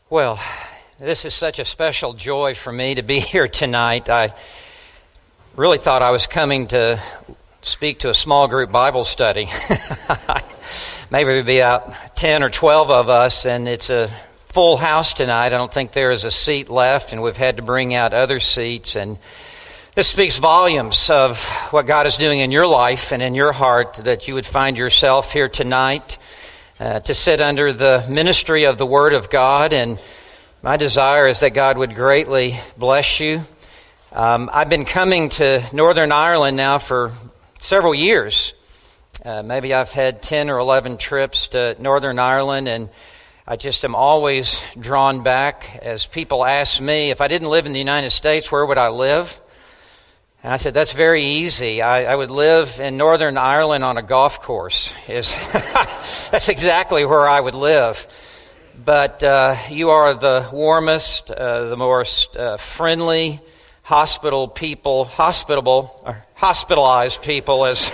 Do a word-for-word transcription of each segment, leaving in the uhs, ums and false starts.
Well, this is such a special joy for me to be here tonight. I really thought I was coming to speak to a small group Bible study. Maybe it would be about ten or twelve of us, and it's a full house tonight. I don't think there is a seat left, and we've had to bring out other seats. And this speaks volumes of what God is doing in your life and in your heart, that you would find yourself here tonight uh, to sit under the ministry of the Word of God. And my desire is that God would greatly bless you. Um, I've been coming to Northern Ireland now for several years. Uh, maybe I've had ten or eleven trips to Northern Ireland, and I just am always drawn back as people ask me, if I didn't live in the United States, where would I live? And I said, that's very easy. I, I would live in Northern Ireland on a golf course. Is That's exactly where I would live. But uh, you are the warmest, uh, the most uh, friendly, hospital people, hospitable, or hospitalized people, as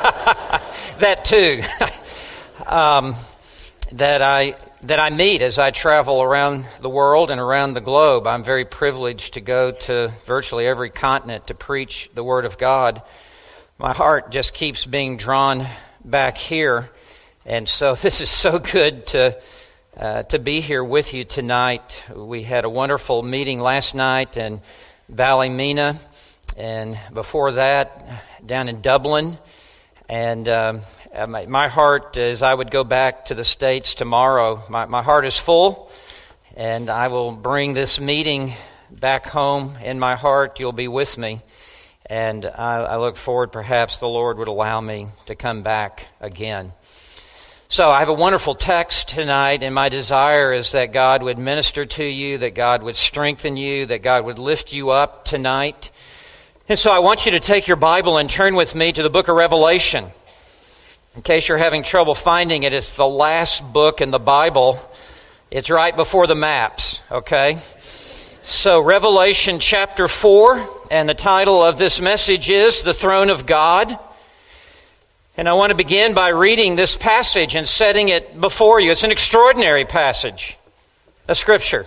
that too, um, that I that I meet as I travel around the world and around the globe. I'm very privileged to go to virtually every continent to preach the Word of God. My heart just keeps being drawn back here, and so this is so good to uh, to be here with you tonight. We had a wonderful meeting last night in Ballymena, and before that down in Dublin. And um, my, my heart, as I would go back to the States tomorrow, my, my heart is full, and I will bring this meeting back home in my heart. You'll be with me, and I, I look forward, perhaps the Lord would allow me to come back again. So I have a wonderful text tonight, and my desire is that God would minister to you, that God would strengthen you, that God would lift you up tonight. And so I want you to take your Bible and turn with me to the book of Revelation. In case you're having trouble finding it, it's the last book in the Bible. It's right before the maps, okay? So Revelation chapter four, and the title of this message is The Throne of God. And I want to begin by reading this passage and setting it before you. It's an extraordinary passage, a scripture.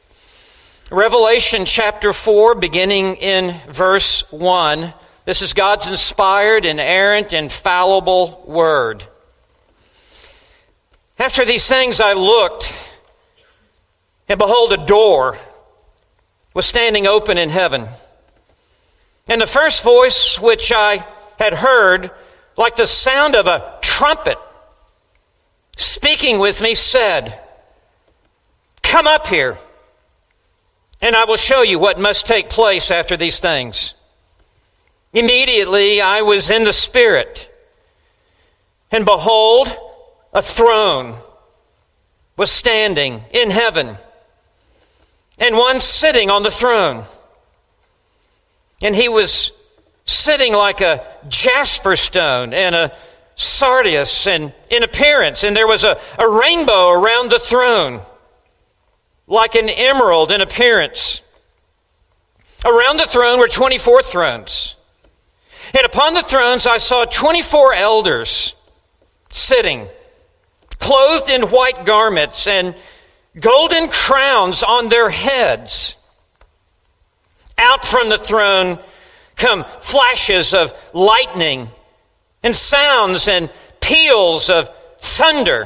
Revelation chapter four, beginning in verse one. This is God's inspired, inerrant, infallible word. After these things I looked, and behold, a door was standing open in heaven. And the first voice which I had heard, like the sound of a trumpet, speaking with me, said, "Come up here, and I will show you what must take place after these things." Immediately I was in the Spirit, and behold, a throne was standing in heaven, and one sitting on the throne. And he was sitting like a jasper stone and a sardius and in appearance, and there was a, a rainbow around the throne, like an emerald in appearance. Around the throne were twenty-four thrones. And upon the thrones I saw twenty-four elders sitting, clothed in white garments and golden crowns on their heads. Out from the throne come flashes of lightning and sounds and peals of thunder.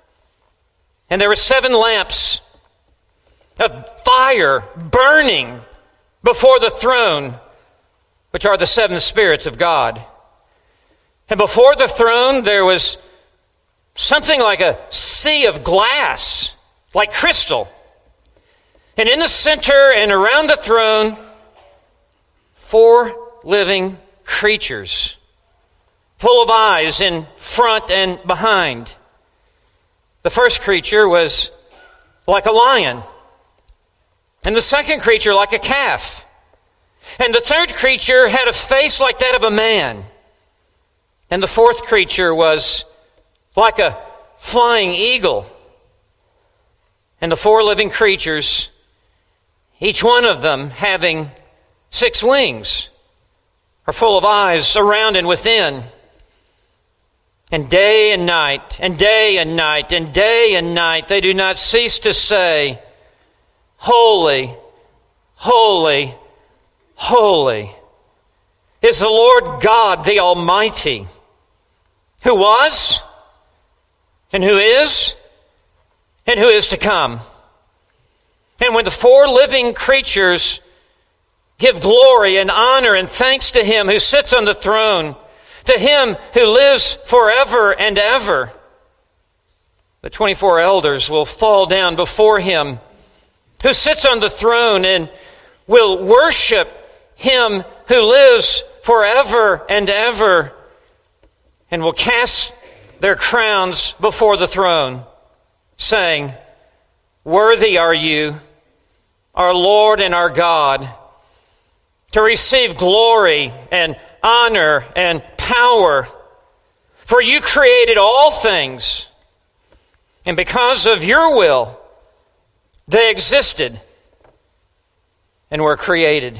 And there were seven lamps of fire burning before the throne, which are the seven spirits of God. And before the throne there was something like a sea of glass, like crystal. And in the center and around the throne, four living creatures, full of eyes in front and behind. The first creature was like a lion, and the second creature like a calf. And the third creature had a face like that of a man. And the fourth creature was like a flying eagle. And the four living creatures, each one of them having six wings, are full of eyes around and within. And day and night, and day and night, and day and night, they do not cease to say, holy, holy, holy is the Lord God, the Almighty, who was, and who is, and who is to come. And when the four living creatures give glory and honor and thanks to Him who sits on the throne, to Him who lives forever and ever, the twenty-four elders will fall down before Him who sits on the throne and will worship Him who lives forever and ever, and will cast their crowns before the throne, saying, "Worthy are you, our Lord and our God, to receive glory and honor and power, for you created all things, and because of your will they existed and were created."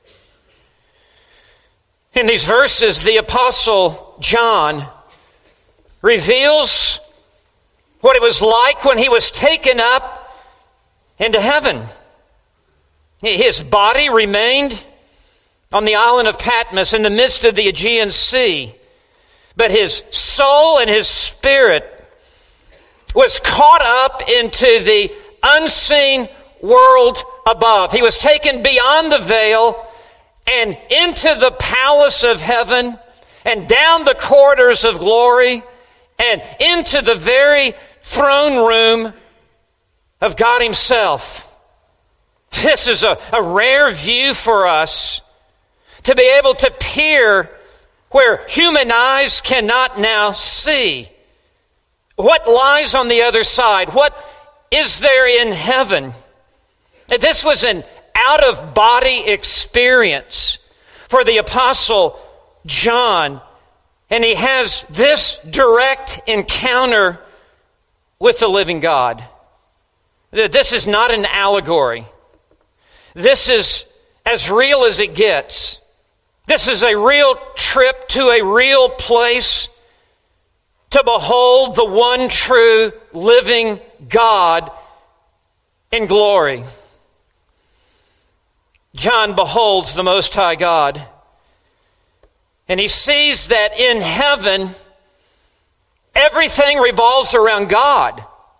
In these verses, the Apostle John reveals what it was like when he was taken up into heaven. His body remained on the island of Patmos in the midst of the Aegean Sea, but his soul and his spirit was caught up into the unseen world above. He was taken beyond the veil and into the palace of heaven and down the corridors of glory and into the very throne room of God Himself. This is a, a rare view for us, to be able to peer where human eyes cannot now see. What lies on the other side? What is there in heaven? This was an out-of-body experience for the Apostle John, and he has this direct encounter with the living God. This is not an allegory. This is as real as it gets. This is a real trip to a real place to behold the one true living God in glory. John beholds the Most High God, and he sees that in heaven, everything revolves around God.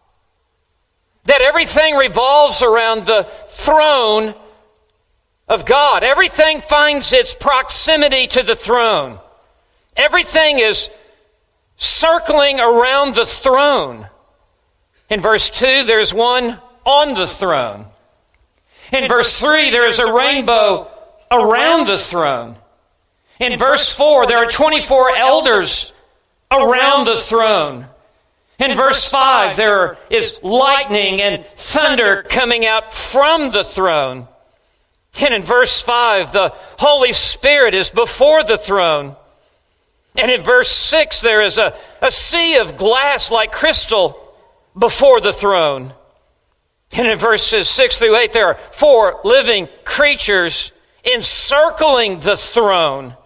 That everything revolves around the throne of God. Everything finds its proximity to the throne. Everything is circling around the throne. In verse two, there's one on the throne. In verse three, there is a rainbow around the throne. In verse four, there are twenty-four elders around the throne. In verse five, there is lightning and thunder coming out from the throne. And in verse five, the Holy Spirit is before the throne. And in verse six, there is a, a sea of glass like crystal before the throne. And in verses six through eight, there are four living creatures encircling the throne.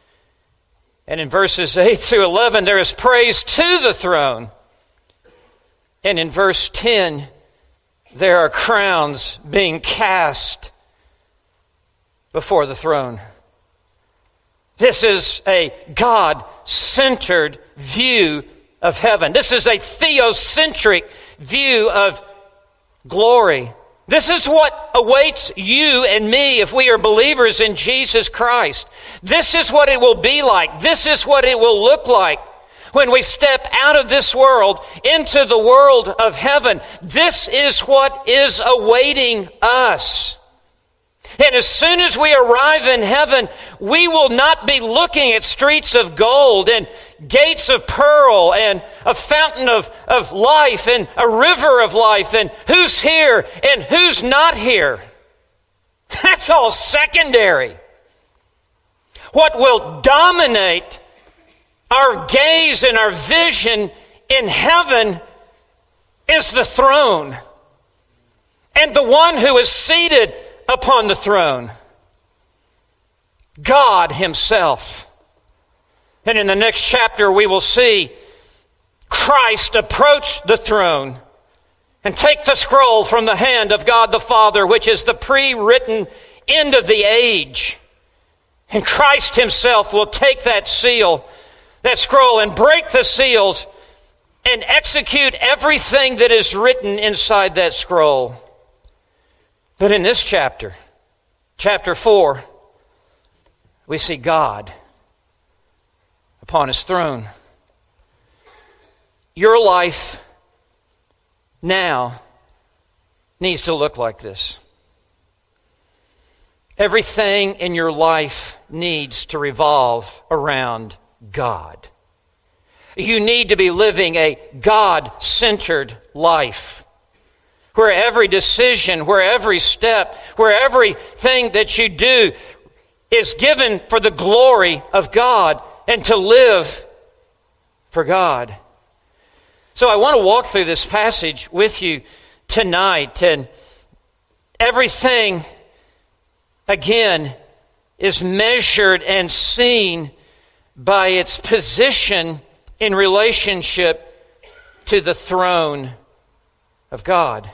And in verses eight through eleven, there is praise to the throne. And in verse ten, there are crowns being cast before the throne. This is a God-centered view of heaven. This is a theocentric view of glory. This is what awaits you and me if we are believers in Jesus Christ. This is what it will be like. This is what it will look like when we step out of this world into the world of heaven. This is what is awaiting us. And as soon as we arrive in heaven, we will not be looking at streets of gold and gates of pearl and a fountain of, of life and a river of life and who's here and who's not here. That's all secondary. What will dominate our gaze and our vision in heaven is the throne and the one who is seated upon the throne, God Himself. And in the next chapter we will see Christ approach the throne and take the scroll from the hand of God the Father, which is the pre-written end of the age. And Christ himself will take that seal, that scroll, and break the seals and execute everything that is written inside that scroll. But in this chapter, chapter four, we see God upon his throne. Your life now needs to look like this. Everything in your life needs to revolve around God. You need to be living a God-centered life, where every decision, where every step, where everything that you do is given for the glory of God and to live for God. So I want to walk through this passage with you tonight, and everything, again, is measured and seen by its position in relationship to the throne of God.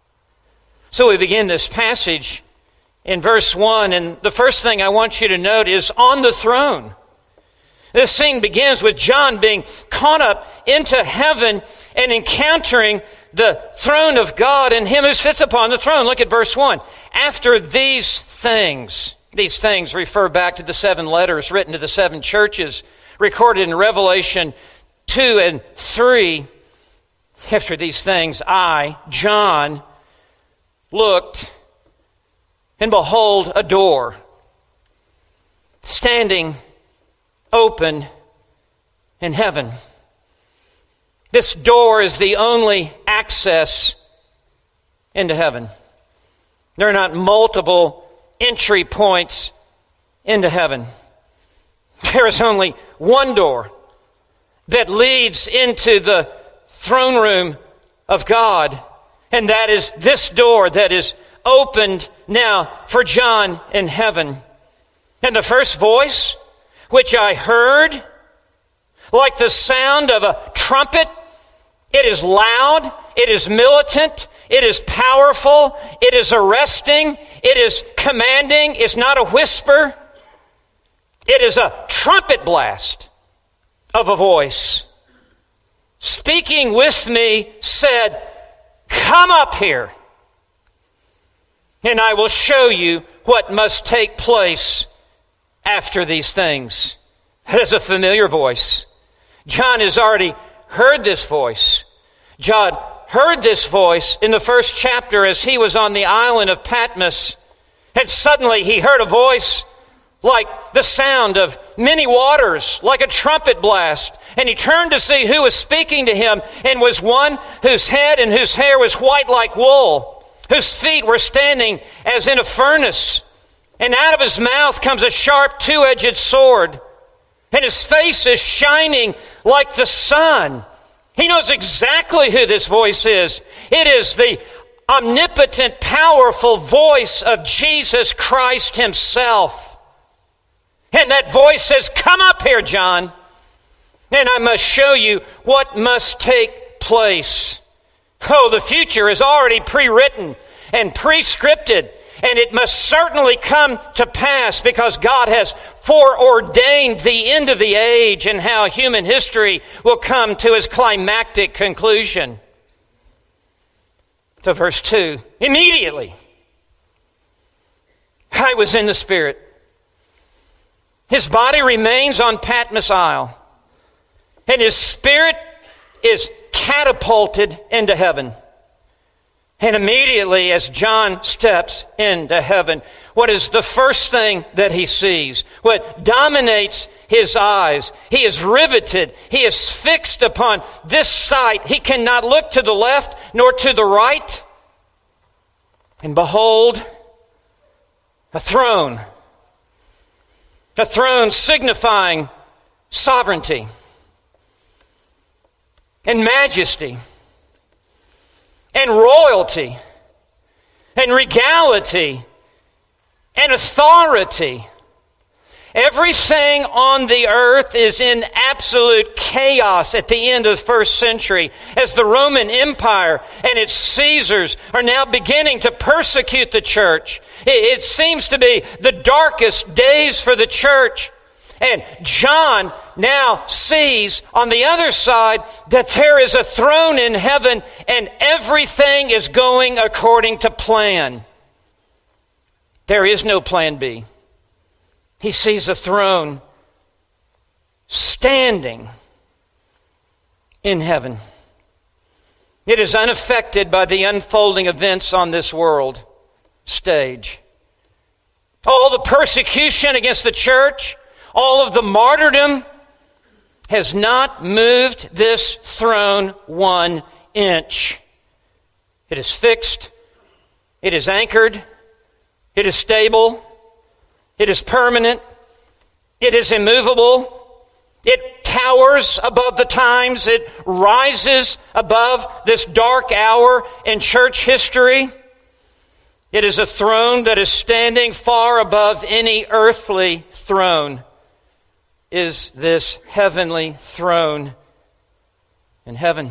So we begin this passage in verse one, and the first thing I want you to note is on the throne. This scene begins with John being caught up into heaven and encountering the throne of God and him who sits upon the throne. Look at verse one. After these things, these things refer back to the seven letters written to the seven churches, recorded in Revelation two and three. After these things, I, John, looked, and behold, a door standing open in heaven. This door is the only access into heaven. There are not multiple entry points into heaven. There is only one door that leads into the throne room of God, and that is this door that is opened now for John in heaven. And the first voice which I heard, like the sound of a trumpet, it is loud, it is militant, it is powerful, it is arresting, it is commanding, it's not a whisper. It is a trumpet blast of a voice. Speaking with me said, "Come up here, and I will show you what must take place after these things." That is a familiar voice. John has already heard this voice. John heard this voice in the first chapter as he was on the island of Patmos. And suddenly he heard a voice like the sound of many waters, like a trumpet blast. And he turned to see who was speaking to him, and was one whose head and whose hair was white like wool, whose feet were standing as in a furnace. And out of his mouth comes a sharp two-edged sword, and his face is shining like the sun. He knows exactly who this voice is. It is the omnipotent, powerful voice of Jesus Christ himself. And that voice says, "Come up here, John, and I must show you what must take place." Oh, the future is already pre-written and pre-scripted, and it must certainly come to pass because God has foreordained the end of the age and how human history will come to its climactic conclusion. So verse two, immediately I was in the Spirit. His body remains on Patmos Isle, and his spirit is catapulted into heaven. And immediately as John steps into heaven, what is the first thing that he sees? What dominates his eyes? He is riveted. He is fixed upon this sight. He cannot look to the left nor to the right. And behold, a throne. A throne signifying sovereignty and majesty and royalty and regality and authority Everything on the earth is in absolute chaos at the end of the first century as the Roman Empire and its Caesars are now beginning to persecute the church. It, it seems to be the darkest days for the church. And John now sees on the other side that there is a throne in heaven and everything is going according to plan. There is no plan B. He sees a throne standing in heaven. It is unaffected by the unfolding events on this world stage. All the persecution against the church, all of the martyrdom has not moved this throne one inch. It is fixed. It is anchored. It is stable. It is permanent. It is immovable. It towers above the times. It rises above this dark hour in church history. It is a throne that is standing far above any earthly throne. Is this heavenly throne in heaven?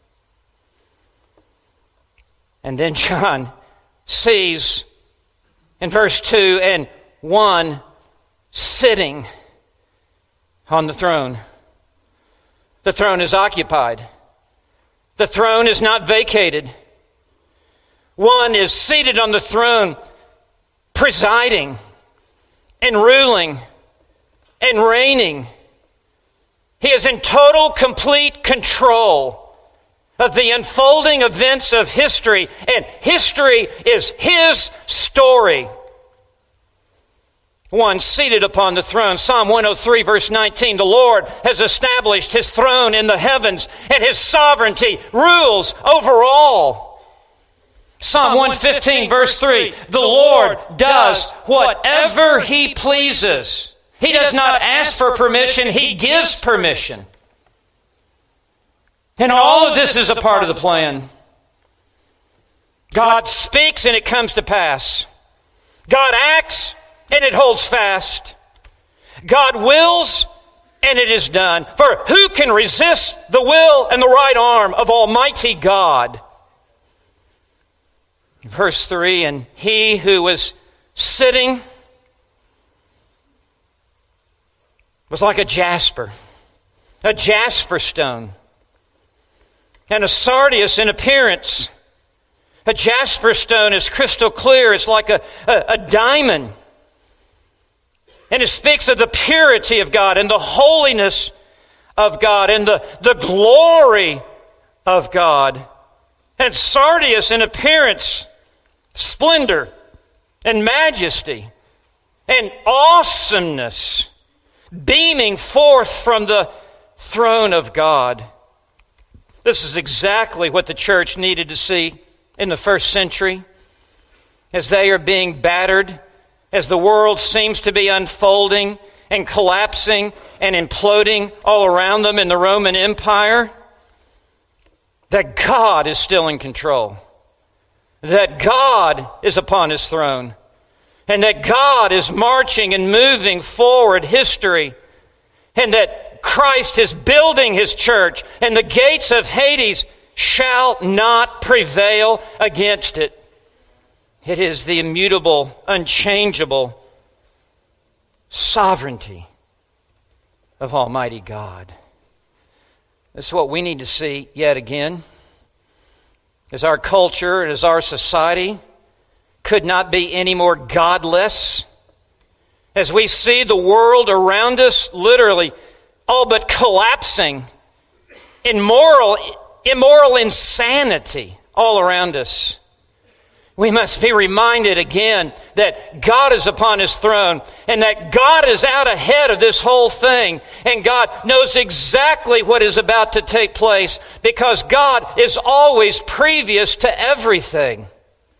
And then John sees in verse two, and one sitting on the throne. The throne is occupied. The throne is not vacated. One is seated on the throne, presiding and ruling and reigning. He is in total, complete control of the unfolding events of history, and history is his story. One seated upon the throne. Psalm one oh three verse nineteen. The Lord has established his throne in the heavens, and his sovereignty rules over all. Psalm one fifteen verse three. The Lord does whatever he pleases. He does not ask for permission, he gives permission. And all of this is a part of the plan. God speaks and it comes to pass. God acts and it holds fast. God wills and it is done. For who can resist the will and the right arm of Almighty God? Verse three, and he who was sitting was like a jasper, a jasper stone, and a sardius in appearance. A jasper stone is crystal clear. It's like a, a, a diamond. And it speaks of the purity of God and the holiness of God and the, the glory of God. And sardius in appearance, splendor and majesty and awesomeness beaming forth from the throne of God. This is exactly what the church needed to see in the first century as they are being battered, as the world seems to be unfolding and collapsing and imploding all around them in the Roman Empire, that God is still in control, that God is upon his throne, and that God is marching and moving forward history, and that Christ is building his church, and the gates of Hades shall not prevail against it. It is the immutable, unchangeable sovereignty of Almighty God. This is what we need to see yet again. As our culture and as our society could not be any more godless, as we see the world around us literally all but collapsing in moral, immoral insanity all around us, we must be reminded again that God is upon his throne and that God is out ahead of this whole thing, and God knows exactly what is about to take place because God is always previous to everything.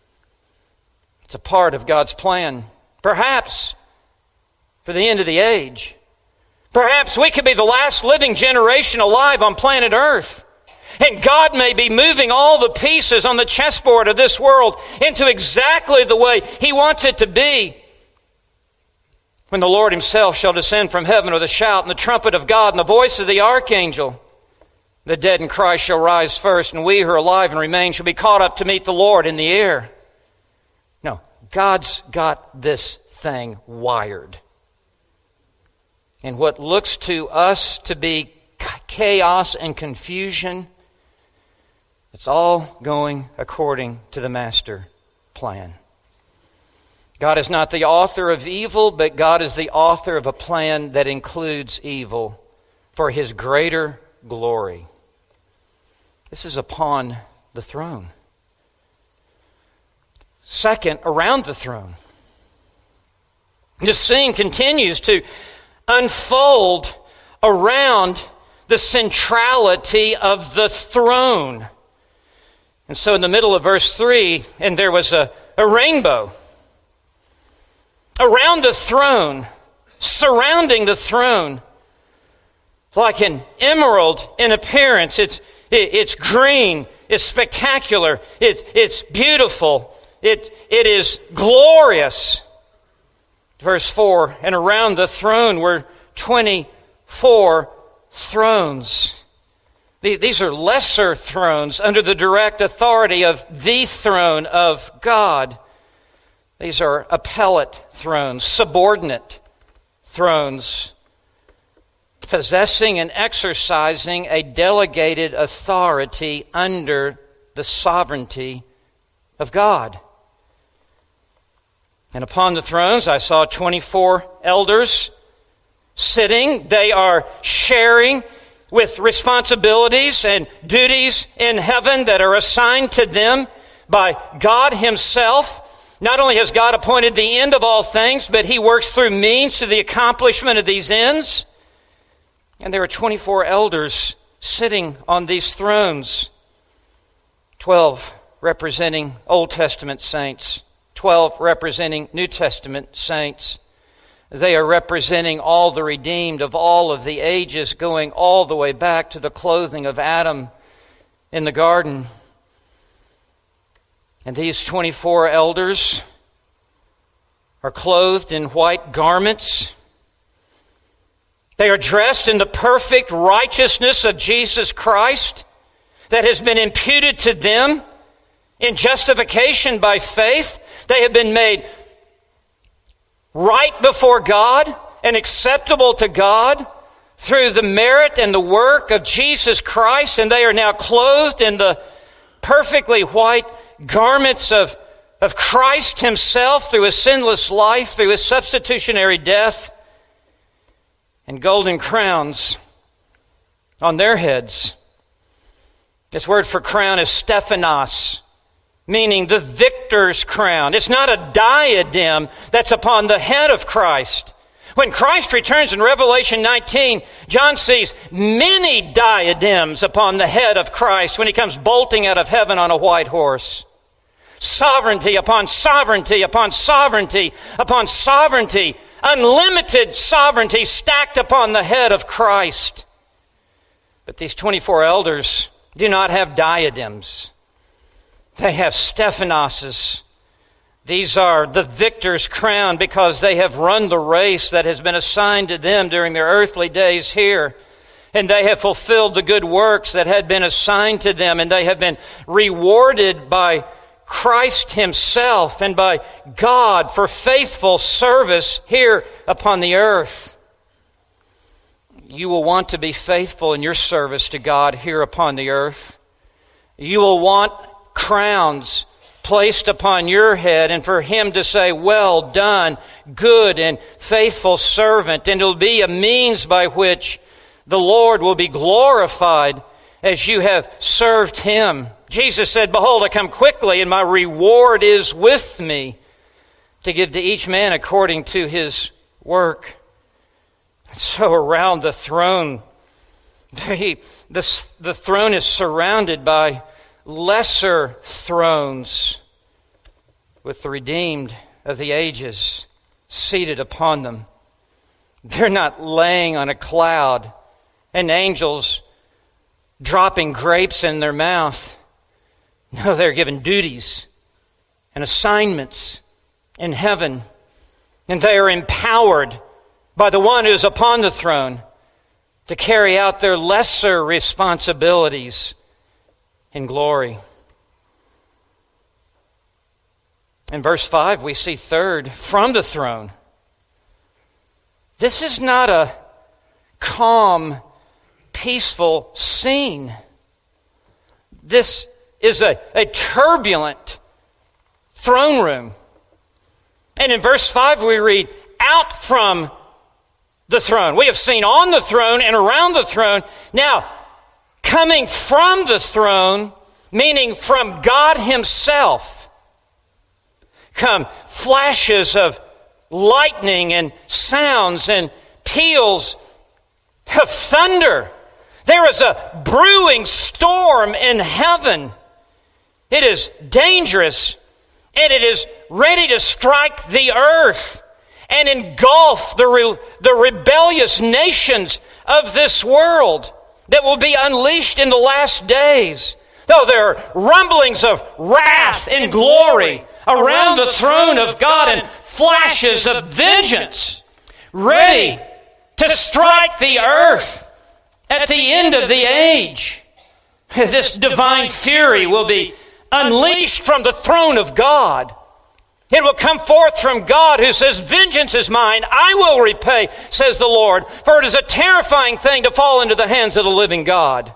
It's a part of God's plan, perhaps for the end of the age. Perhaps we could be the last living generation alive on planet Earth. And God may be moving all the pieces on the chessboard of this world into exactly the way he wants it to be. when the Lord himself shall descend from heaven with a shout and the trumpet of God and the voice of the archangel. The dead in Christ shall rise first, and we who are alive and remain shall be caught up to meet the Lord in the air. No, God's got this thing wired. And what looks to us to be chaos and confusion, it's all going according to the master plan. God is not the author of evil, but God is the author of a plan that includes evil for his greater glory. This is upon the throne. Second, around the throne. This scene continues to unfold around the centrality of the throne. And so in the middle of verse three, and there was a, a rainbow around the throne, surrounding the throne, like an emerald in appearance. It's it, it's green, it's spectacular, it, it's beautiful, it it is glorious. Verse four, and around the throne were twenty-four thrones. These are lesser thrones under the direct authority of the throne of God. These are appellate thrones, subordinate thrones, possessing and exercising a delegated authority under the sovereignty of God. And upon the thrones I saw twenty-four elders sitting. They are sharing with responsibilities and duties in heaven that are assigned to them by God himself. Not only has God appointed the end of all things, but he works through means to the accomplishment of these ends. And there are twenty-four elders sitting on these thrones. Twelve representing Old Testament saints. Twelve representing New Testament saints. They are representing all the redeemed of all of the ages, going all the way back to the clothing of Adam in the garden. And these twenty-four elders are clothed in white garments. They are dressed in the perfect righteousness of Jesus Christ that has been imputed to them in justification by faith. They have been made right before God and acceptable to God through the merit and the work of Jesus Christ, and they are now clothed in the perfectly white garments of, of Christ himself through his sinless life, through his substitutionary death, and golden crowns on their heads. This word for crown is Stephanos, meaning the victor's crown. It's not a diadem that's upon the head of Christ. When Christ returns in Revelation nineteen, John sees many diadems upon the head of Christ when he comes bolting out of heaven on a white horse. Sovereignty upon sovereignty upon sovereignty upon sovereignty. Unlimited sovereignty stacked upon the head of Christ. But these twenty-four elders do not have diadems. They have Stephanoses. These are the victor's crown because they have run the race that has been assigned to them during their earthly days here. And they have fulfilled the good works that had been assigned to them. And they have been rewarded by Christ himself and by God for faithful service here upon the earth. You will want to be faithful in your service to God here upon the earth. You will want crowns placed upon your head and for him to say, well done, good and faithful servant. And it will be a means by which the Lord will be glorified as you have served him. Jesus said, behold, I come quickly, and my reward is with me to give to each man according to his work. And so around the throne, the, the, the throne is surrounded by lesser thrones with the redeemed of the ages seated upon them. They're not laying on a cloud and angels dropping grapes in their mouth. No, they're given duties and assignments in heaven. And they are empowered by the one who is upon the throne to carry out their lesser responsibilities in glory. In verse five, we see third, from the throne. This is not a calm, peaceful scene. This is a, a turbulent throne room. And in verse five we read, out from the throne. We have seen on the throne and around the throne. Now, coming from the throne, meaning from God Himself, come flashes of lightning and sounds and peals of thunder. There is a brewing storm in heaven. It is dangerous, and it is ready to strike the earth and engulf the, re- the rebellious nations of this world that will be unleashed in the last days. Though there are rumblings of wrath and glory around the throne of God and flashes of vengeance ready to strike the earth at the end of the age. This divine fury will be unleashed from the throne of God. It will come forth from God, who says, vengeance is mine, I will repay, says the Lord. For it is a terrifying thing to fall into the hands of the living God.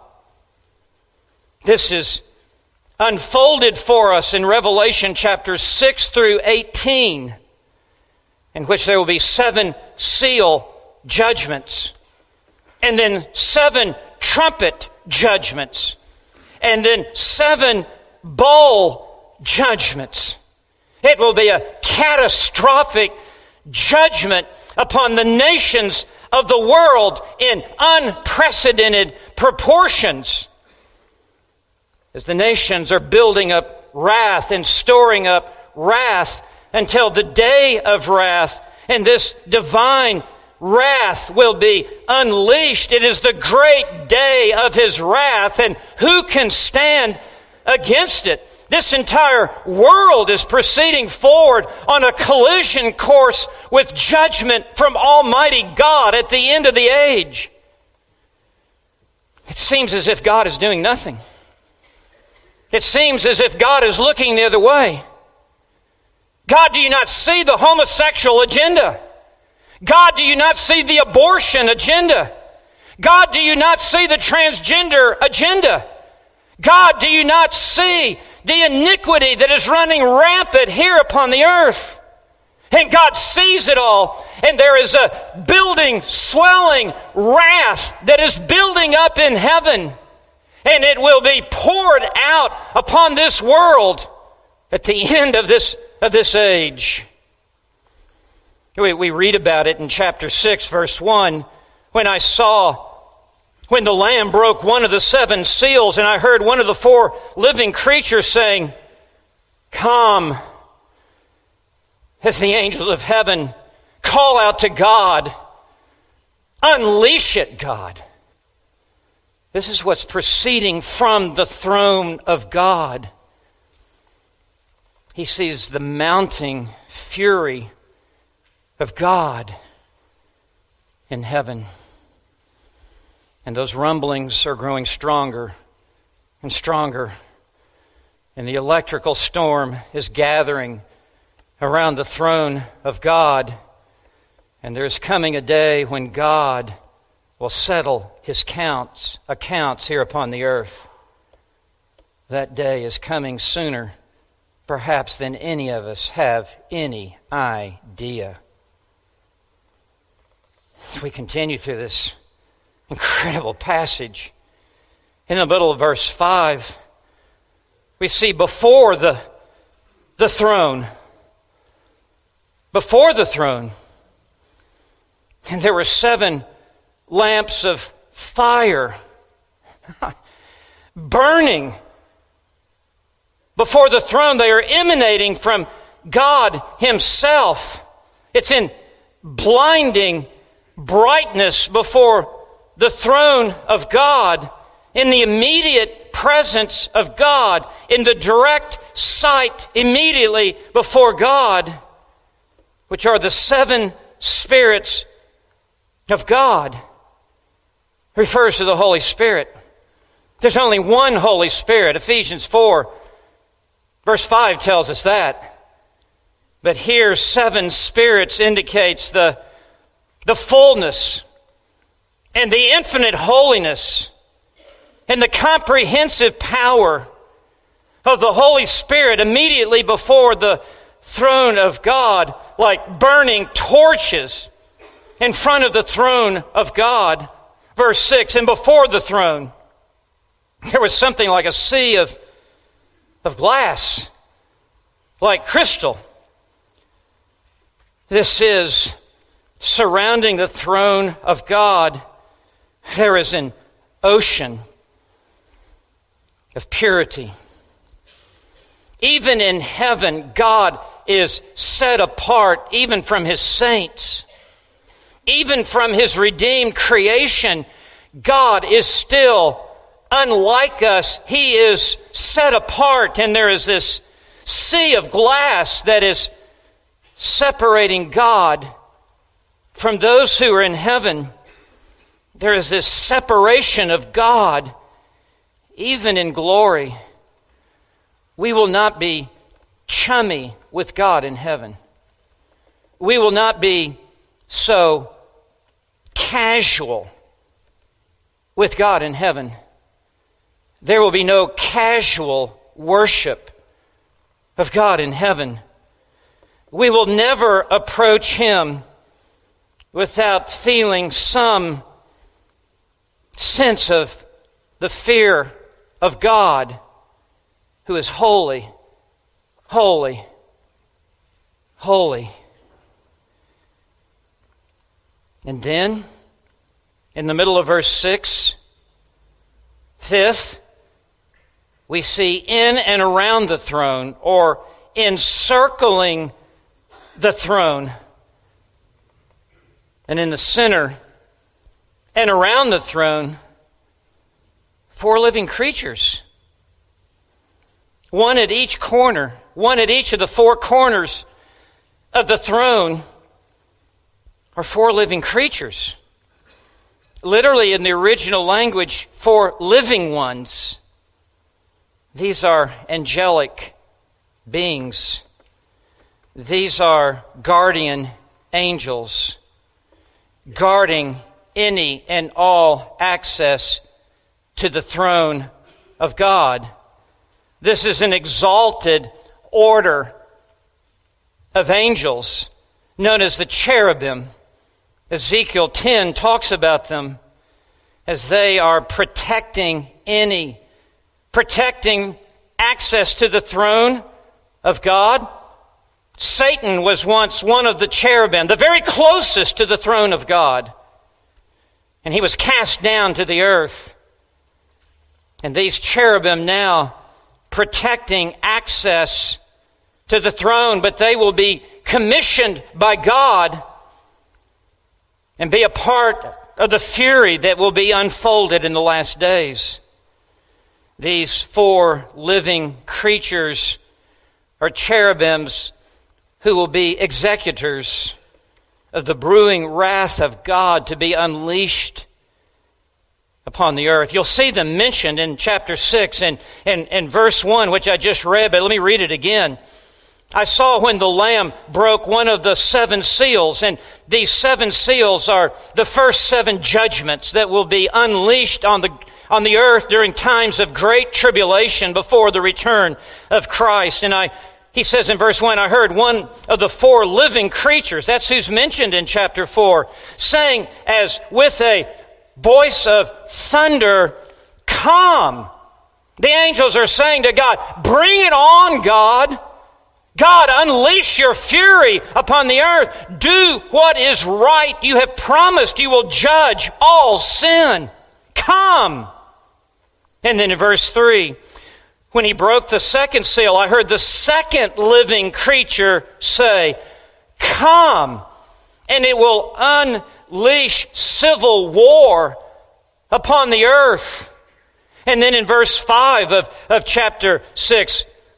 This is unfolded for us in Revelation chapters six through eighteen, in which there will be seven seal judgments, and then seven trumpet judgments, and then seven bowl judgments. It will be a catastrophic judgment upon the nations of the world in unprecedented proportions. As the nations are building up wrath and storing up wrath until the day of wrath, and this divine wrath will be unleashed. It is the great day of His wrath, and who can stand against it? This entire world is proceeding forward on a collision course with judgment from Almighty God at the end of the age. It seems as if God is doing nothing. It seems as if God is looking the other way. God, do you not see the homosexual agenda? God, do you not see the abortion agenda? God, do you not see the transgender agenda? God, do you not see the iniquity that is running rampant here upon the earth? And God sees it all, and there is a building, swelling wrath that is building up in heaven, and it will be poured out upon this world at the end of this, of this age. We, we read about it in chapter six, verse one, when I saw When the Lamb broke one of the seven seals, and I heard one of the four living creatures saying, come, as the angels of heaven call out to God, unleash it, God. This is what's proceeding from the throne of God. He sees the mounting fury of God in heaven. And those rumblings are growing stronger and stronger. And the electrical storm is gathering around the throne of God. And there's coming a day when God will settle His counts, accounts here upon the earth. That day is coming sooner, perhaps, than any of us have any idea. As we continue through this incredible passage, in the middle of verse five, we see before the, the throne, before the throne, and there were seven lamps of fire burning before the throne. They are emanating from God Himself. It's in blinding brightness before the throne of God, in the immediate presence of God, in the direct sight immediately before God. which are the seven spirits of God, refers to the Holy Spirit. There's only one Holy Spirit. Ephesians four, verse five tells us that. But here, seven spirits indicates the, the fullness and the infinite holiness and the comprehensive power of the Holy Spirit immediately before the throne of God, like burning torches in front of the throne of God. Verse six, and before the throne, there was something like a sea of, of glass, like crystal. This is surrounding the throne of God. There is an ocean of purity. Even in heaven, God is set apart, even from His saints. Even from His redeemed creation, God is still unlike us. He is set apart, and there is this sea of glass that is separating God from those who are in heaven. There is this separation of God, even in glory. We will not be chummy with God in heaven. We will not be so casual with God in heaven. There will be no casual worship of God in heaven. We will never approach Him without feeling some sense of the fear of God, who is holy, holy, holy. And then, in the middle of verse six, fifth, we see in and around the throne, or encircling the throne, and in the center and around the throne, four living creatures. One at each corner, one at each of the four corners of the throne are four living creatures. Literally, in the original language, four living ones. These are angelic beings. These are guardian angels, guarding any and all access to the throne of God. This is an exalted order of angels known as the cherubim. Ezekiel ten talks about them as they are protecting any, protecting access to the throne of God. Satan was once one of the cherubim, the very closest to the throne of God. And he was cast down to the earth. And these cherubim now protecting access to the throne, but they will be commissioned by God and be a part of the fury that will be unfolded in the last days. These four living creatures are cherubims who will be executors of the brewing wrath of God to be unleashed upon the earth. You'll see them mentioned in chapter six and, and, and verse one, which I just read, but let me read it again. I saw when the Lamb broke one of the seven seals, and these seven seals are the first seven judgments that will be unleashed on the on the earth during times of great tribulation before the return of Christ. And I, he says in verse one, I heard one of the four living creatures, that's who's mentioned in chapter four, saying as with a voice of thunder, come. The angels are saying to God, bring it on, God. God, unleash your fury upon the earth. Do what is right. You have promised you will judge all sin. Come. And then in verse three, when he broke the second seal, I heard the second living creature say, come, and it will unleash civil war upon the earth. And then in verse five of, of chapter six,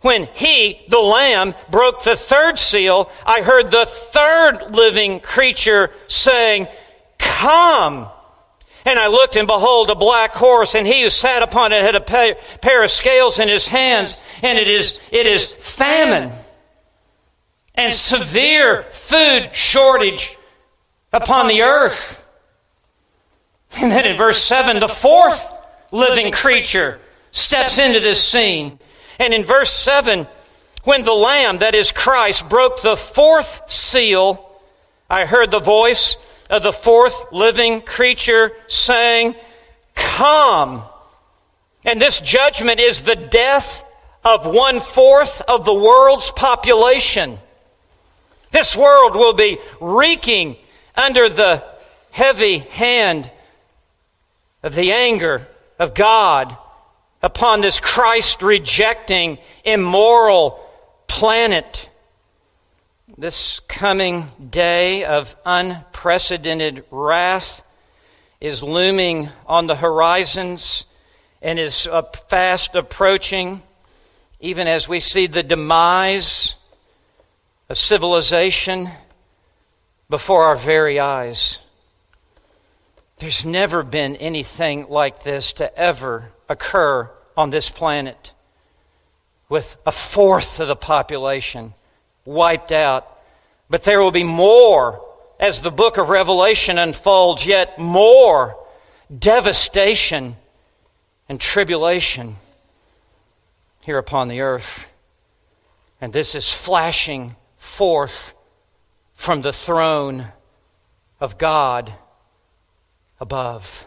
when he, the Lamb, broke the third seal, I heard the third living creature saying, "Come." And I looked, and behold, a black horse, and he who sat upon it had a pair of scales in his hands, and it is, it is famine and severe food shortage upon the earth. And then in verse seven, the fourth living creature steps into this scene. And in verse seven, when the Lamb, that is Christ, broke the fourth seal, I heard the voice of the fourth living creature saying, "Come." And this judgment is the death of one-fourth of the world's population. This world will be reeking under the heavy hand of the anger of God upon this Christ-rejecting, immoral planet. This coming day of unprecedented wrath is looming on the horizons and is fast approaching, even as we see the demise of civilization before our very eyes. There's never been anything like this to ever occur on this planet, with a fourth of the population wiped out. But there will be more as the book of Revelation unfolds, yet more devastation and tribulation here upon the earth. And this is flashing forth from the throne of God above.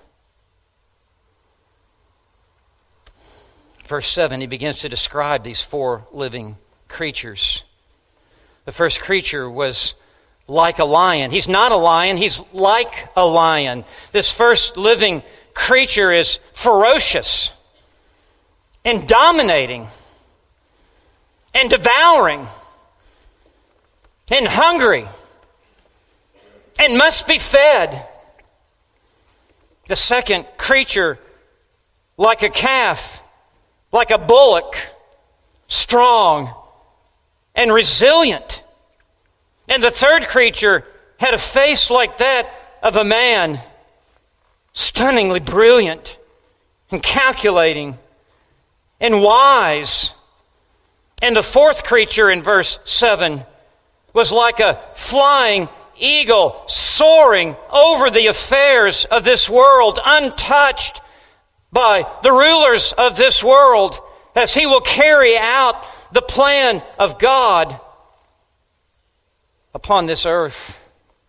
Verse seven, he begins to describe these four living creatures. The first creature was like a lion. He's not a lion, he's like a lion. This first living creature is ferocious and dominating and devouring and hungry and must be fed. The second creature, like a calf, like a bullock, strong and resilient. And the third creature had a face like that of a man, stunningly brilliant and calculating and wise. And the fourth creature in verse seven was like a flying eagle soaring over the affairs of this world, untouched by the rulers of this world, as he will carry out the plan of God upon this earth.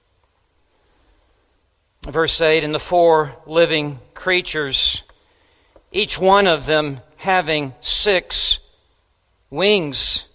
Verse eight, and the four living creatures, each one of them having six wings.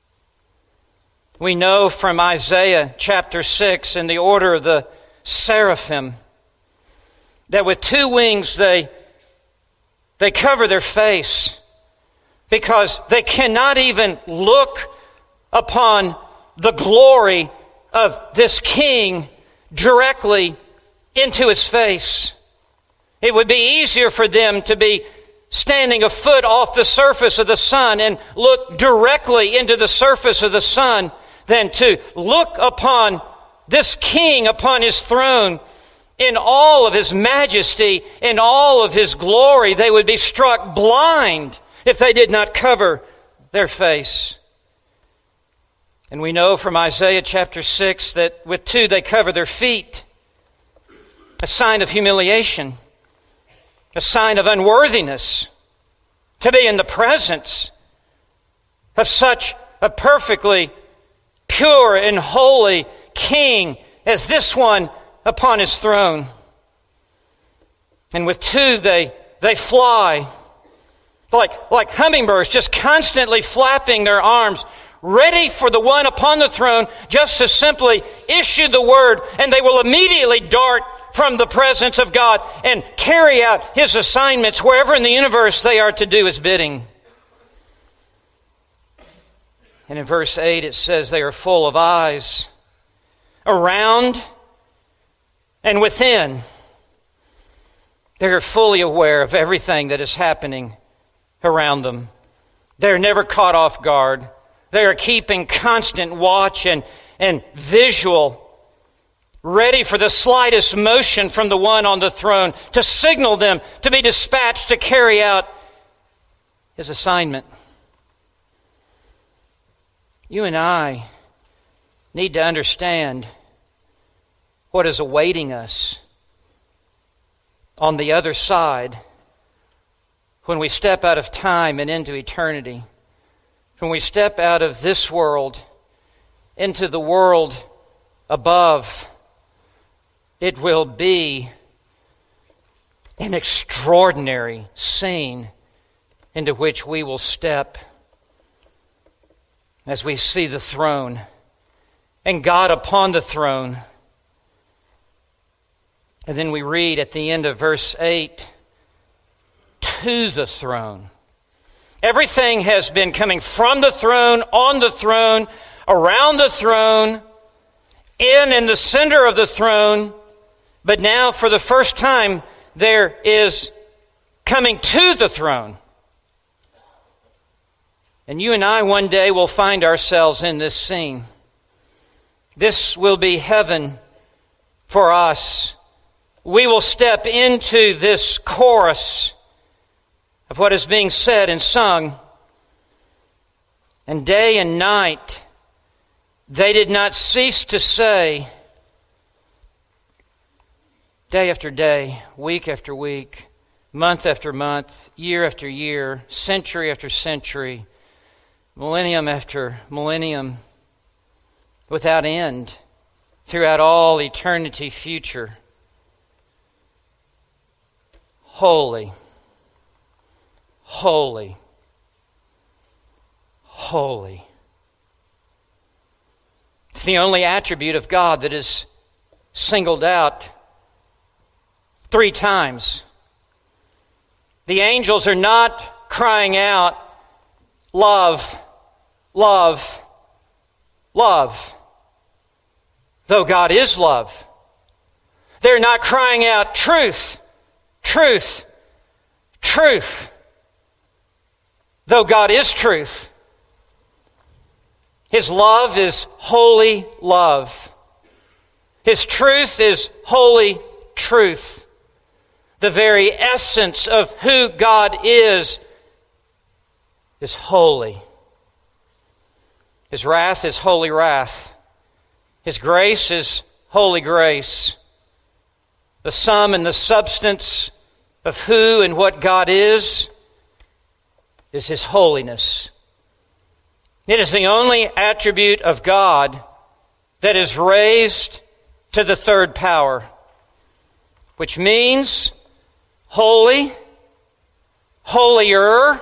We know from Isaiah chapter six in the order of the seraphim that with two wings they, they cover their face, because they cannot even look upon the glory of this king directly into his face. It would be easier for them to be standing a foot off the surface of the sun and look directly into the surface of the sun than to look upon this king upon his throne in all of his majesty, in all of his glory. They would be struck blind if they did not cover their face. And we know from Isaiah chapter six that with two they cover their feet, a sign of humiliation, a sign of unworthiness, to be in the presence of such a perfectly pure and holy king as this one upon his throne. And with two they, they fly, like, like hummingbirds, just constantly flapping their arms, ready for the one upon the throne just to simply issue the word, and they will immediately dart from the presence of God and carry out his assignments wherever in the universe they are to do his bidding. And in verse eight it says they are full of eyes around and within. They are fully aware of everything that is happening around them. They're never caught off guard. They are keeping constant watch and, and visual, ready for the slightest motion from the one on the throne to signal them to be dispatched to carry out his assignment. You and I need to understand what is awaiting us on the other side when we step out of time and into eternity. When we step out of this world into the world above, it will be an extraordinary scene into which we will step as we see the throne and God upon the throne. And then we read at the end of verse eight, to the throne. Everything has been coming from the throne, on the throne, around the throne, in and the center of the throne. But now, for the first time, there is coming to the throne. And you and I one day will find ourselves in this scene. This will be heaven for us. We will step into this chorus of what is being said and sung. And day and night, they did not cease to say, day after day, week after week, month after month, year after year, century after century, millennium after millennium, without end, throughout all eternity future. Holy, holy, holy. It's the only attribute of God that is singled out three times. The angels are not crying out, love, love, love, though God is love. They're not crying out truth, truth, truth, though God is truth. His love is holy love. His truth is holy truth. The very essence of who God is is holy. His wrath is holy wrath. His grace is holy grace. The sum and the substance of who and what God is is His holiness. It is the only attribute of God that is raised to the third power, which means holy, holier,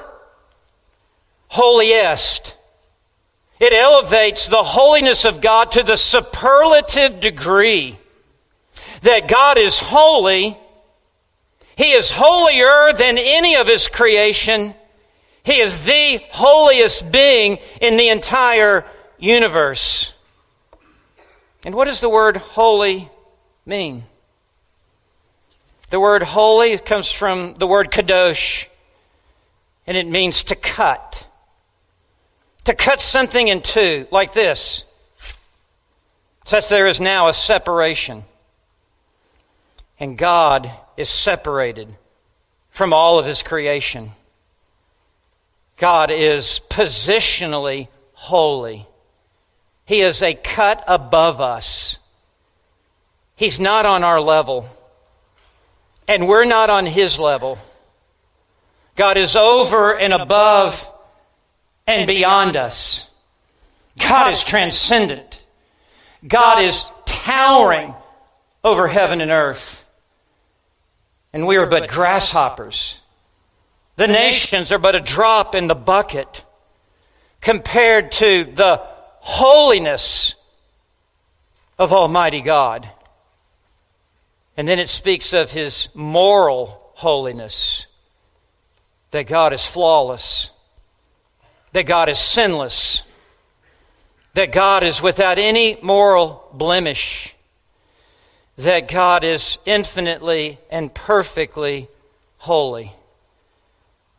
holiest. It elevates the holiness of God to the superlative degree that God is holy. He is holier than any of His creation. He is the holiest being in the entire universe. And what does the word holy mean? The word holy comes from the word kadosh, and it means to cut. To cut something in two, like this, such there is now a separation. And God is separated from all of His creation. God is positionally holy. He is a cut above us. He's not on our level. And we're not on His level. God is over and above and beyond us. God is transcendent. God is towering over heaven and earth. And we are but grasshoppers. The nations are but a drop in the bucket compared to the holiness of Almighty God. And then it speaks of His moral holiness, that God is flawless, that God is sinless, that God is without any moral blemish, that God is infinitely and perfectly holy.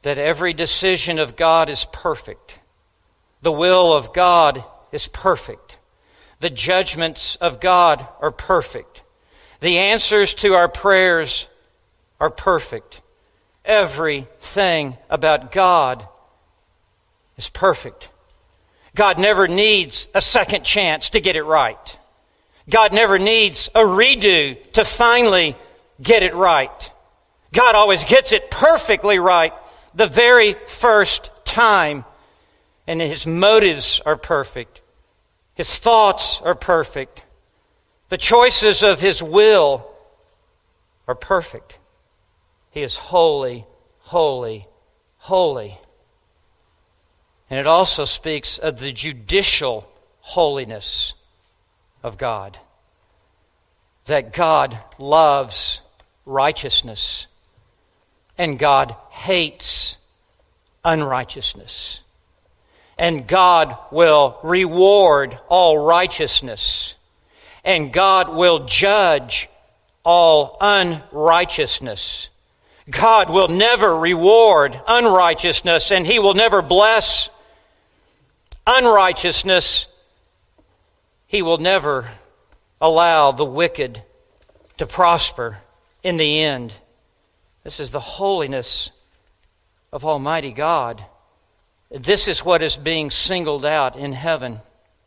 that every decision of God is perfect. The will of God is perfect. The judgments of God are perfect. The answers to our prayers are perfect. Everything about God is perfect. God never needs a second chance to get it right. God never needs a redo to finally get it right. God always gets it perfectly right the very first time. And His motives are perfect. His thoughts are perfect. The choices of His will are perfect. He is holy, holy, holy. And it also speaks of the judicial holiness of God. That God loves righteousness and God hates unrighteousness. And God will reward all righteousness. And God will judge all unrighteousness. God will never reward unrighteousness, and He will never bless unrighteousness. He will never allow the wicked to prosper in the end. This is the holiness of Almighty God. This is what is being singled out in heaven.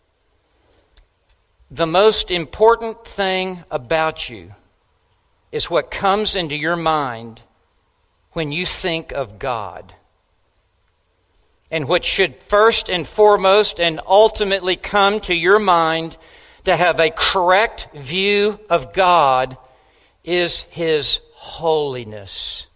The most important thing about you is what comes into your mind when you think of God. And what should first and foremost and ultimately come to your mind to have a correct view of God is His holiness.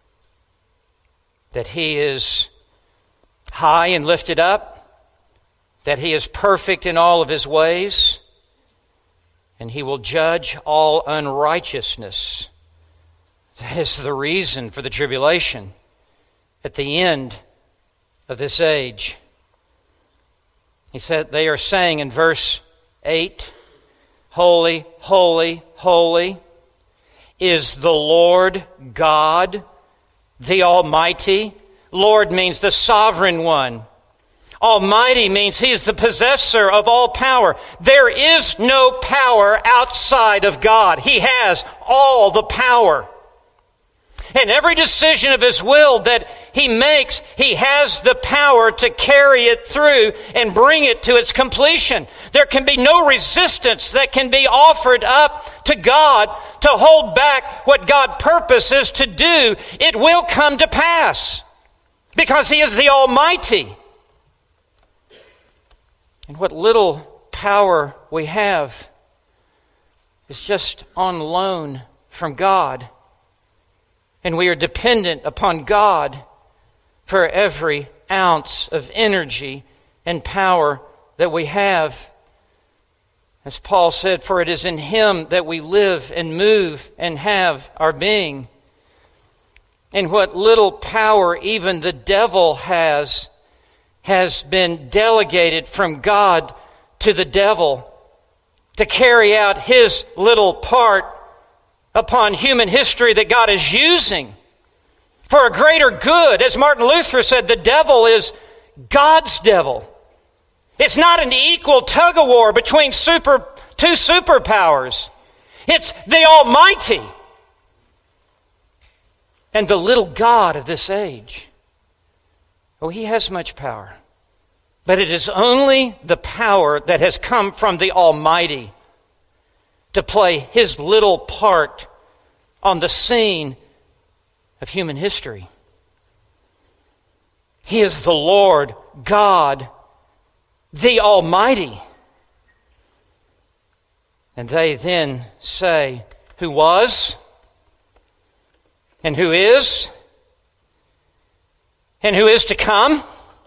That He is high and lifted up, that He is perfect in all of His ways, and He will judge all unrighteousness. That is the reason for the tribulation at the end of this age. He said, they are saying in verse eight, Holy, holy, holy is the Lord God, the Almighty. Lord means the sovereign one. Almighty means He is the possessor of all power. There is no power outside of God. He has all the power. And every decision of His will that He makes, He has the power to carry it through and bring it to its completion. There can be no resistance that can be offered up to God to hold back what God purposes to do. It will come to pass because He is the Almighty. And what little power we have is just on loan from God. And we are dependent upon God for every ounce of energy and power that we have. As Paul said, for it is in Him that we live and move and have our being. And what little power even the devil has, has been delegated from God to the devil to carry out his little part upon human history that God is using for a greater good. As Martin Luther said, the devil is God's devil. It's not an equal tug-of-war between super, two superpowers. It's the Almighty and the little God of this age. Oh, He has much power. But it is only the power that has come from the Almighty to play His little part on the scene of human history. He is the Lord God, the Almighty. And they then say, who was, and who is, and who is to come,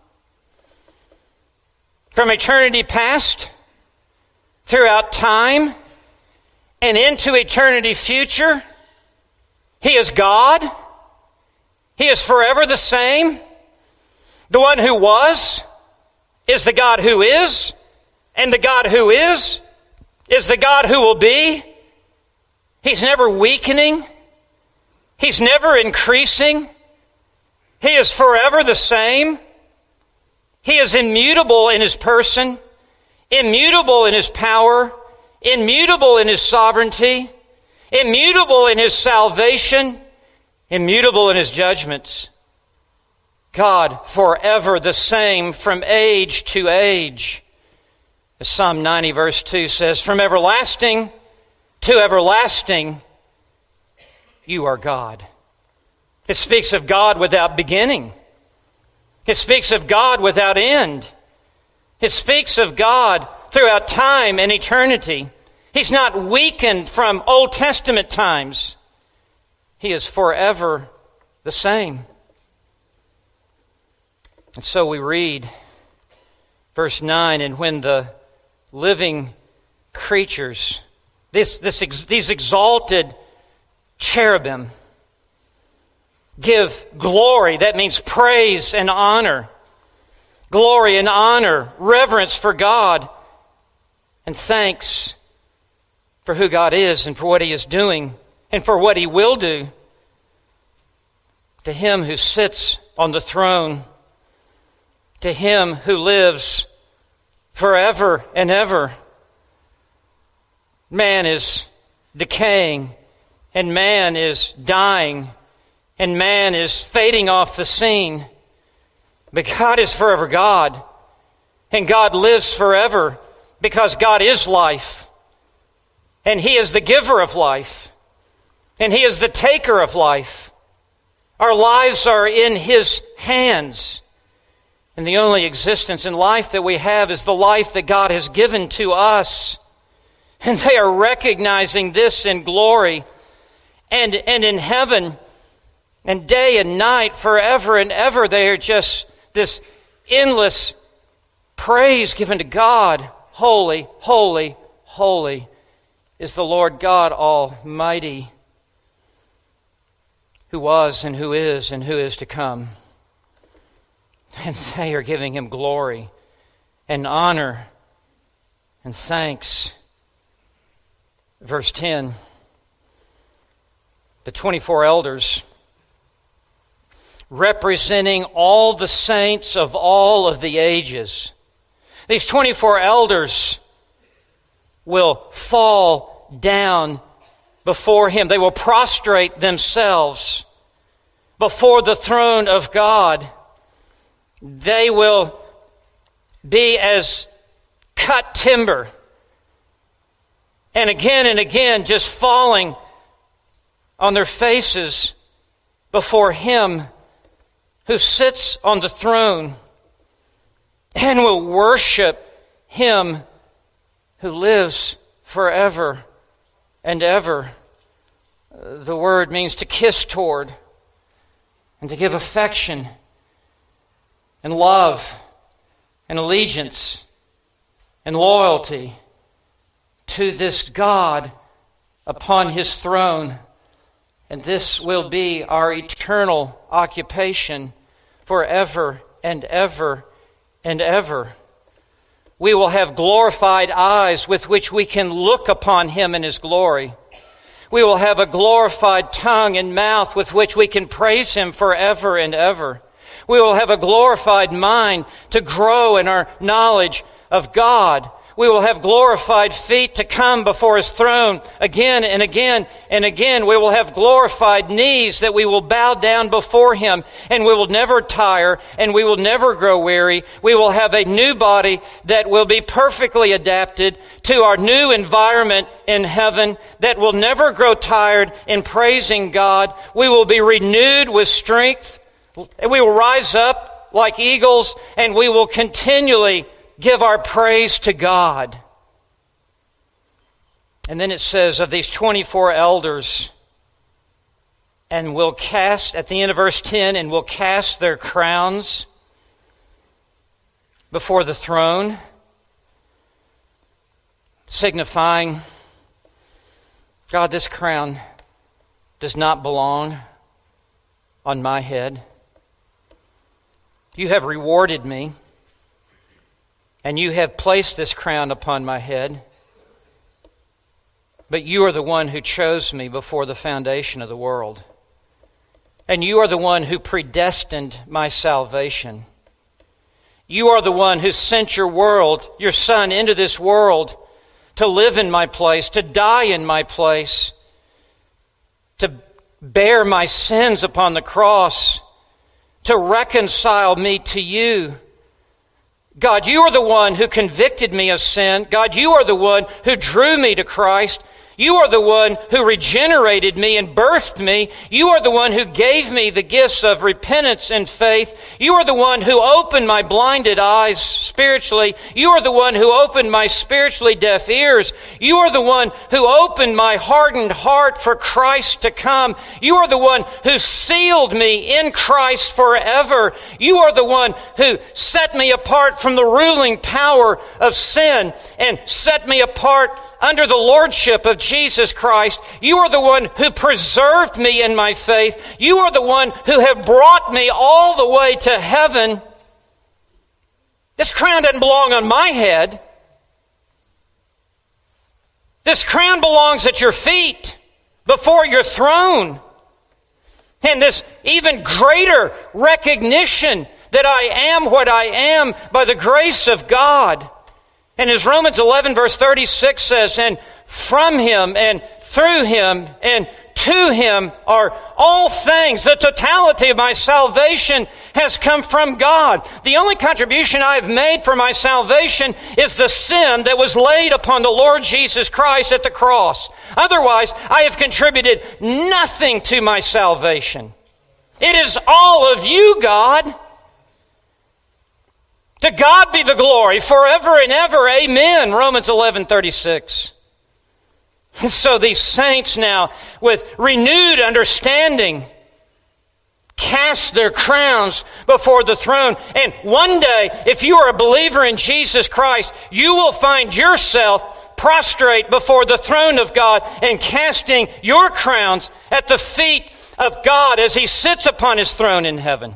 from eternity past, throughout time, and into eternity future. He is God. He is forever the same. The one who was is the God who is, and the God who is is the God who will be. He's never weakening. He's never increasing. He is forever the same. He is immutable in His person, immutable in His power, immutable in His sovereignty, immutable in His salvation, immutable in His judgments. God forever the same from age to age. As Psalm ninety verse two says, from everlasting to everlasting, you are God. It speaks of God without beginning. It speaks of God without end. It speaks of God throughout time and eternity. He's not weakened from Old Testament times. He is forever the same. And so we read verse nine, and when the living creatures, this, this, these exalted cherubim, give glory, that means praise and honor, glory and honor, reverence for God, and thanks for who God is and for what He is doing and for what He will do, to Him who sits on the throne, to Him who lives forever and ever. Man is decaying, and man is dying, and man is fading off the scene. But God is forever God, and God lives forever because God is life, and He is the giver of life, and He is the taker of life. Our lives are in His hands. And the only existence in life that we have is the life that God has given to us. And they are recognizing this in glory and, and in heaven, and day and night, forever and ever. They are just this endless praise given to God. Holy, holy, holy is the Lord God Almighty, who was and who is and who is to come. And they are giving Him glory and honor and thanks. Verse ten, the twenty-four elders, representing all the saints of all of the ages. These twenty-four elders will fall down before Him. They will prostrate themselves before the throne of God. They will be as cut timber, and again and again just falling on their faces before Him who sits on the throne, and will worship Him who lives forever and ever. The word means to kiss toward and to give affection and love and allegiance and loyalty to this God upon His throne. And this will be our eternal occupation forever and ever and ever. We will have glorified eyes with which we can look upon Him in His glory. We will have a glorified tongue and mouth with which we can praise Him forever and ever. We will have a glorified mind to grow in our knowledge of God. We will have glorified feet to come before His throne again and again and again. We will have glorified knees that we will bow down before Him, and we will never tire and we will never grow weary. We will have a new body that will be perfectly adapted to our new environment in heaven, that will never grow tired in praising God. We will be renewed with strength. We will rise up like eagles, and we will continually give our praise to God. And then it says of these twenty-four elders, and will cast, at the end of verse ten, and will cast their crowns before the throne, signifying, God, this crown does not belong on my head. You have rewarded me, and you have placed this crown upon my head. But you are the one who chose me before the foundation of the world. And you are the one who predestined my salvation. You are the one who sent your world, your Son, into this world to live in my place, to die in my place, to bear my sins upon the cross, to reconcile me to you. God, you are the one who convicted me of sin. God, you are the one who drew me to Christ. You are the one who regenerated me and birthed me. You are the one who gave me the gifts of repentance and faith. You are the one who opened my blinded eyes spiritually. You are the one who opened my spiritually deaf ears. You are the one who opened my hardened heart for Christ to come. You are the one who sealed me in Christ forever. You are the one who set me apart from the ruling power of sin and set me apart under the lordship of Jesus Christ. You are the one who preserved me in my faith. You are the one who have brought me all the way to heaven. This crown doesn't belong on my head. This crown belongs at your feet, before your throne. And this even greater recognition that I am what I am by the grace of God. And as Romans eleven verse thirty-six says, and from Him and through Him and to Him are all things. The totality of my salvation has come from God. The only contribution I have made for my salvation is the sin that was laid upon the Lord Jesus Christ at the cross. Otherwise, I have contributed nothing to my salvation. It is all of you, God. To God be the glory forever and ever. Amen. Romans eleven thirty-six. And so these saints now, with renewed understanding, cast their crowns before the throne. And one day, if you are a believer in Jesus Christ, you will find yourself prostrate before the throne of God and casting your crowns at the feet of God as He sits upon His throne in heaven.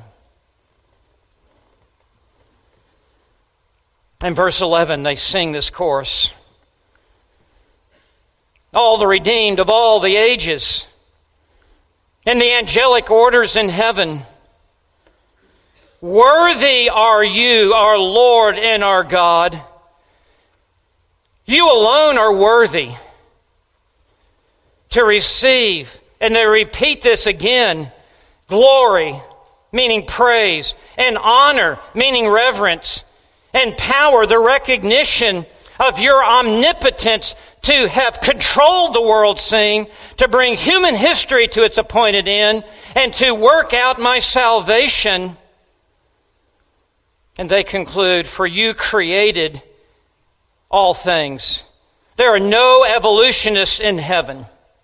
In verse eleven, they sing this chorus. All the redeemed of all the ages, and the angelic orders in heaven. Worthy are you, our Lord and our God. You alone are worthy to receive, and they repeat this again, glory, meaning praise, and honor, meaning reverence, and power, the recognition of your omnipotence to have controlled the world scene, to bring human history to its appointed end, and to work out my salvation. And they conclude, for you created all things. There are no evolutionists in heaven.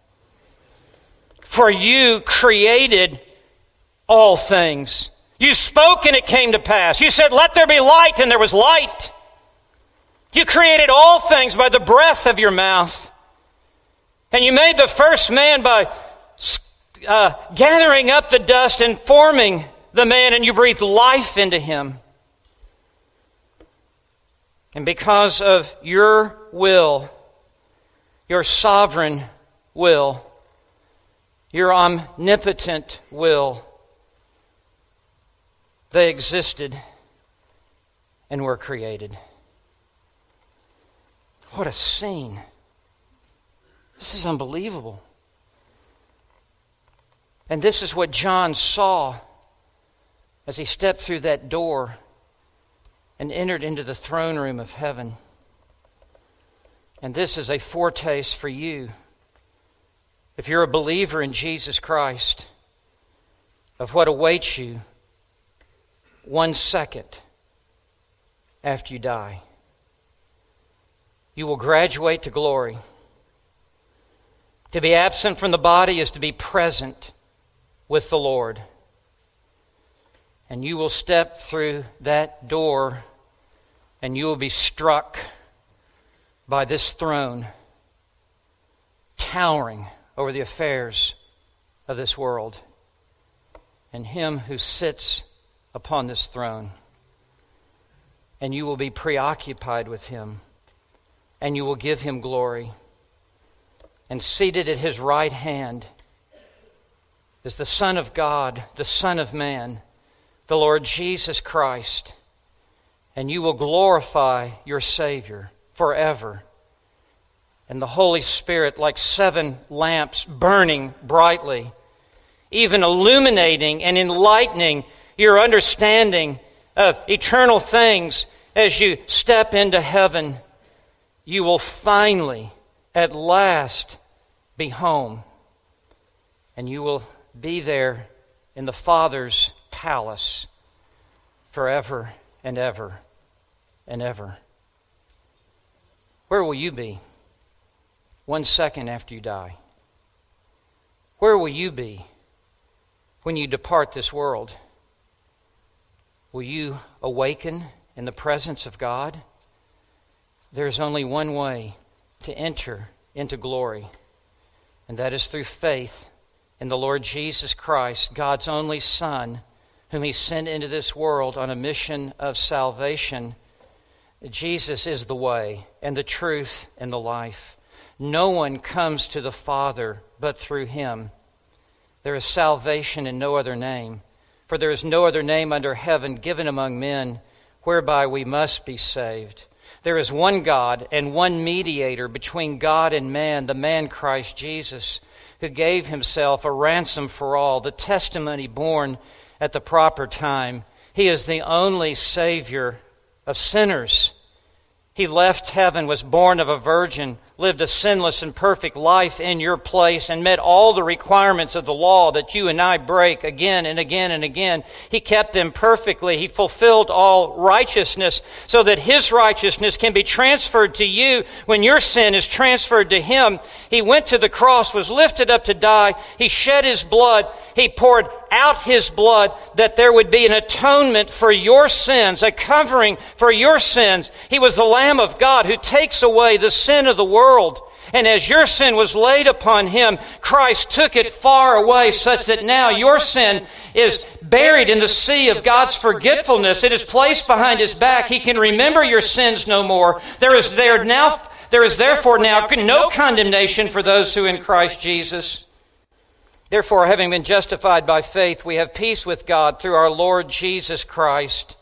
For you created all things. You spoke and it came to pass. You said, let there be light, and there was light. You created all things by the breath of your mouth. And you made the first man by uh, gathering up the dust and forming the man, and you breathed life into him. And because of your will, your sovereign will, your omnipotent will, they existed and were created. What a scene. This is unbelievable. And this is what John saw as he stepped through that door and entered into the throne room of heaven. And this is a foretaste for you, if you're a believer in Jesus Christ, of what awaits you one second after you die. You will graduate to glory. To be absent from the body is to be present with the Lord. And you will step through that door and you will be struck by this throne towering over the affairs of this world, and Him who sits upon this throne. And you will be preoccupied with Him, and you will give Him glory. And seated at His right hand is the Son of God, the Son of Man, the Lord Jesus Christ, and you will glorify your Savior forever. And the Holy Spirit, like seven lamps burning brightly, even illuminating and enlightening your understanding of eternal things as you step into heaven, you will finally, at last, be home. And you will be there in the Father's palace forever and ever and ever. Where will you be one second after you die? Where will you be when you depart this world? Will you awaken in the presence of God? There's only one way to enter into glory, and that is through faith in the Lord Jesus Christ, God's only Son, whom He sent into this world on a mission of salvation. Jesus is the way and the truth and the life. No one comes to the Father but through Him. There is salvation in no other name, for there is no other name under heaven given among men whereby we must be saved. There is one God and one mediator between God and man, the man Christ Jesus, who gave Himself a ransom for all, the testimony born at the proper time. He is the only Savior of sinners. He left heaven, was born of a virgin, lived a sinless and perfect life in your place, and met all the requirements of the law that you and I break again and again and again. He kept them perfectly. He fulfilled all righteousness so that His righteousness can be transferred to you when your sin is transferred to Him. He went to the cross, was lifted up to die. He shed His blood. He poured out His blood that there would be an atonement for your sins, a covering for your sins. He was the Lamb of God who takes away the sin of the world. And as your sin was laid upon Him, Christ took it far away such that now your sin is buried in the sea of God's forgetfulness. It is placed behind His back. He can remember your sins no more. There is there now, there is therefore now no condemnation for those who are in Christ Jesus. Therefore, having been justified by faith, we have peace with God through our Lord Jesus Christ.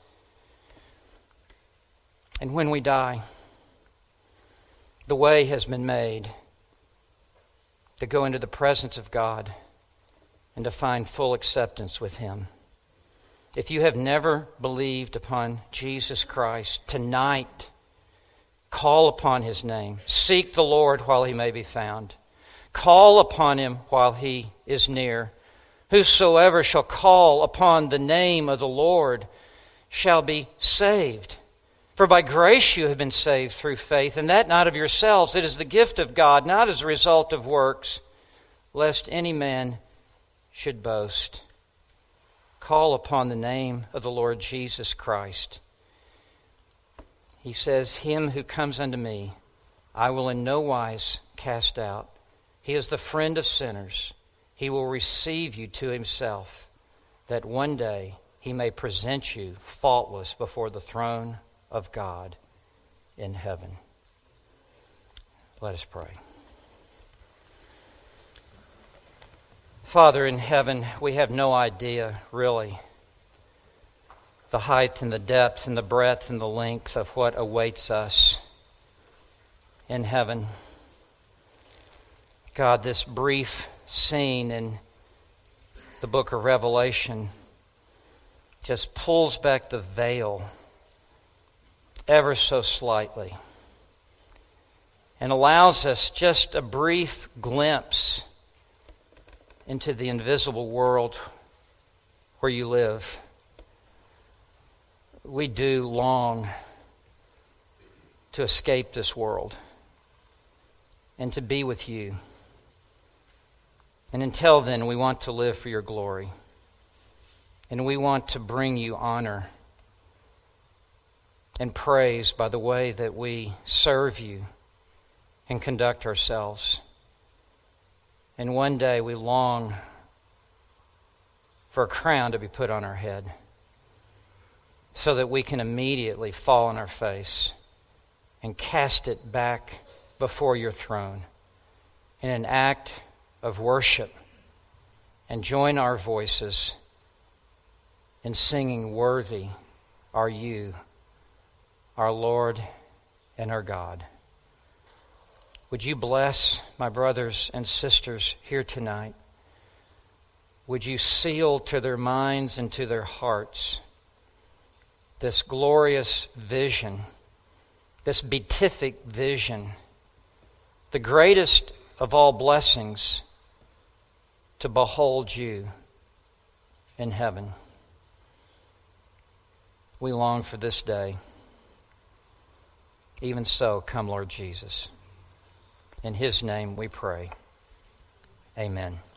And when we die, the way has been made to go into the presence of God and to find full acceptance with Him. If you have never believed upon Jesus Christ, tonight, call upon His name. Seek the Lord while He may be found. Call upon Him while He is near. Whosoever shall call upon the name of the Lord shall be saved. For by grace you have been saved through faith, and that not of yourselves. It is the gift of God, not as a result of works, lest any man should boast. Call upon the name of the Lord Jesus Christ. He says, Him who comes unto me, I will in no wise cast out. He is the friend of sinners. He will receive you to Himself, that one day He may present you faultless before the throne of God in heaven. Let us pray. Father in heaven, we have no idea, really, the height and the depth and the breadth and the length of what awaits us in heaven. God, this brief scene in the book of Revelation just pulls back the veil ever so slightly and allows us just a brief glimpse into the invisible world where you live. We do long to escape this world and to be with you. And until then, we want to live for your glory. And we want to bring you honor and praise by the way that we serve you and conduct ourselves. And one day we long for a crown to be put on our head so that we can immediately fall on our face and cast it back before your throne in an act of worship and join our voices in singing, "Worthy are you, our Lord and our God." Would you bless my brothers and sisters here tonight? Would you seal to their minds and to their hearts this glorious vision, this beatific vision, the greatest of all blessings, to behold you in heaven. We long for this day. Even so, come, Lord Jesus. In His name we pray. Amen.